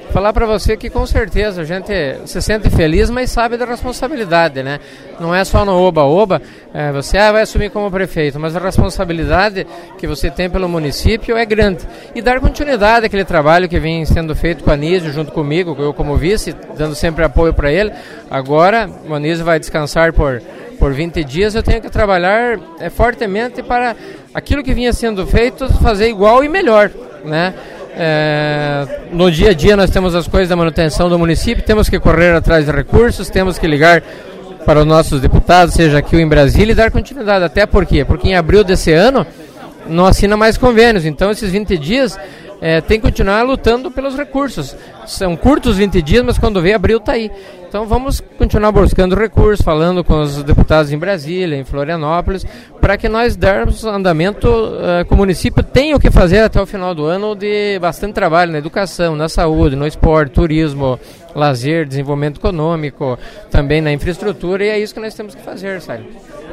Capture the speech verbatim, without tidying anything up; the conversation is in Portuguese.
Falar para você que com certeza a gente se sente feliz, mas sabe da responsabilidade, né? Não é só no oba-oba, é, você ah, vai assumir como prefeito, mas a responsabilidade que você tem pelo município é grande. E dar continuidade àquele trabalho que vem sendo feito com a Anísio, junto comigo, eu como vice, dando sempre apoio para ele. Agora o Anísio vai descansar por, por vinte dias, eu tenho que trabalhar é, fortemente para aquilo que vinha sendo feito, fazer igual e melhor, né? É, no dia a dia nós temos as coisas da manutenção do município, temos que correr atrás de recursos, temos que ligar para os nossos deputados, seja aqui ou em Brasília, e dar continuidade. Até por quê? Porque em abril desse ano não assina mais convênios, então esses vinte dias é, tem que continuar lutando pelos recursos. São curtos vinte dias, mas quando vem abril está aí. Então vamos continuar buscando recursos, falando com os deputados em Brasília, em Florianópolis, para que nós dermos andamento, uh, que o município tem o que fazer até o final do ano de bastante trabalho na educação, na saúde, no esporte, turismo, lazer, desenvolvimento econômico, também na infraestrutura, e é isso que nós temos que fazer, Sérgio.